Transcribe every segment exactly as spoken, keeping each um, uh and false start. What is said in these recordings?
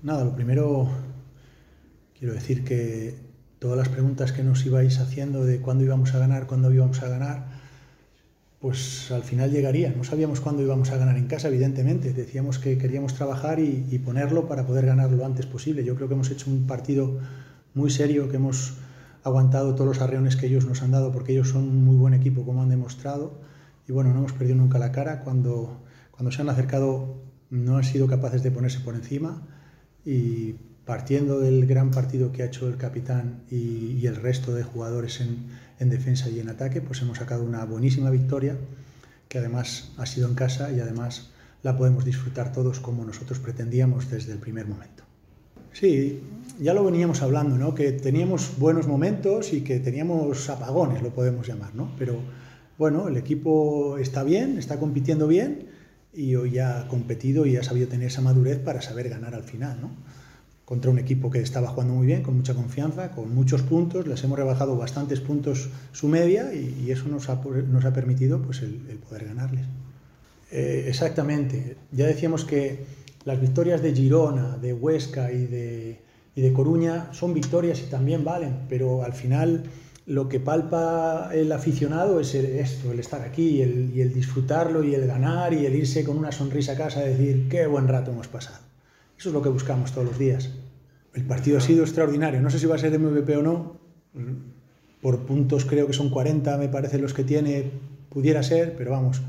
Nada, lo primero quiero decir que todas las preguntas que nos ibais haciendo de cuándo íbamos a ganar, cuándo íbamos a ganar, pues al final llegaría. No sabíamos cuándo íbamos a ganar en casa, evidentemente. Decíamos que queríamos trabajar y, y ponerlo para poder ganar lo antes posible. Yo creo que hemos hecho un partido muy serio, que hemos aguantado todos los arreones que ellos nos han dado, porque ellos son un muy buen equipo, como han demostrado. Y bueno, no hemos perdido nunca la cara. Cuando, cuando se han acercado no han sido capaces de ponerse por encima, y partiendo del gran partido que ha hecho el capitán y, y el resto de jugadores en, en defensa y en ataque, pues hemos sacado una buenísima victoria, que además ha sido en casa y además la podemos disfrutar todos como nosotros pretendíamos desde el primer momento. Sí, ya lo veníamos hablando, ¿no? Que teníamos buenos momentos y que teníamos apagones, lo podemos llamar, ¿no? Pero bueno, el equipo está bien, está compitiendo bien, y hoy ya ha competido y ha sabido tener esa madurez para saber ganar al final, ¿no? Contra un equipo que estaba jugando muy bien, con mucha confianza, con muchos puntos. Les hemos rebajado bastantes puntos su media, y, y eso nos ha, nos ha permitido pues, el, el poder ganarles. Eh, exactamente. Ya decíamos que las victorias de Girona, de Huesca y de, y de Coruña son victorias y también valen, pero al final lo que palpa el aficionado es esto, el estar aquí, el, y el disfrutarlo, y el ganar, y el irse con una sonrisa a casa, decir qué buen rato hemos pasado. Eso es lo que buscamos todos los días. El partido ha sido extraordinario. No sé si va a ser M V P o no. Por puntos creo que son cuarenta, me parece, los que tiene. Pudiera ser, pero vamos.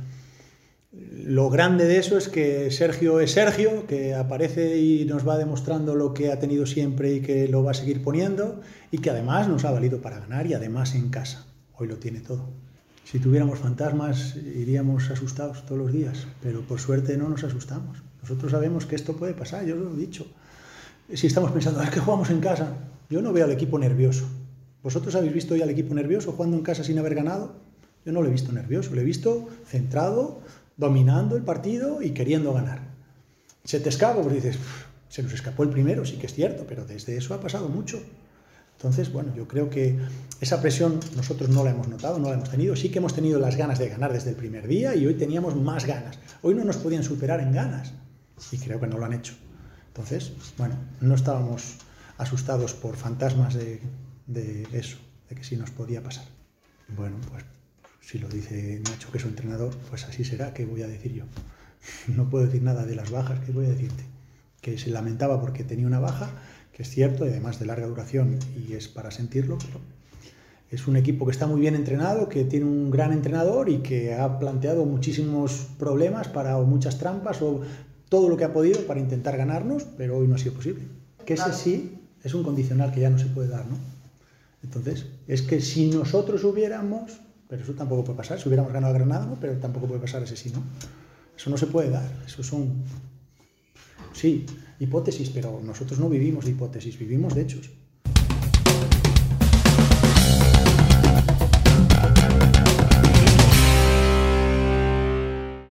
Lo grande de eso es que Sergio es Sergio, que aparece y nos va demostrando lo que ha tenido siempre y que lo va a seguir poniendo, y que además nos ha valido para ganar, y además en casa. Hoy lo tiene todo. Si tuviéramos fantasmas iríamos asustados todos los días, pero por suerte no nos asustamos. Nosotros sabemos que esto puede pasar, yo lo he dicho. Si estamos pensando, es que jugamos en casa, yo no veo al equipo nervioso. ¿Vosotros habéis visto ya al equipo nervioso jugando en casa sin haber ganado? Yo no lo he visto nervioso, lo he visto centrado, dominando el partido y queriendo ganar. Se te escapa, pues dices, se nos escapó el primero, sí que es cierto, pero desde eso ha pasado mucho. Entonces, bueno, yo creo que esa presión nosotros no la hemos notado, no la hemos tenido. Sí que hemos tenido las ganas de ganar desde el primer día, y hoy teníamos más ganas. Hoy no nos podían superar en ganas, y creo que no lo han hecho. Entonces, bueno, no estábamos asustados por fantasmas de, de eso, de que sí nos podía pasar. Bueno, pues si lo dice Nacho, que es su entrenador, pues así será. ¿Qué voy a decir yo? No puedo decir nada de las bajas. ¿Qué voy a decirte? Que se lamentaba porque tenía una baja, que es cierto, y además de larga duración, y es para sentirlo, pero es un equipo que está muy bien entrenado, que tiene un gran entrenador y que ha planteado muchísimos problemas para, o muchas trampas, o todo lo que ha podido para intentar ganarnos, pero hoy no ha sido posible. Que ese sí es un condicional que ya no se puede dar, ¿no? Entonces, es que si nosotros hubiéramos, pero eso tampoco puede pasar, si hubiéramos ganado a Granada, ¿no? Pero tampoco puede pasar ese sí, ¿no? Eso no se puede dar, eso son, sí, hipótesis, pero nosotros no vivimos de hipótesis, vivimos de hechos.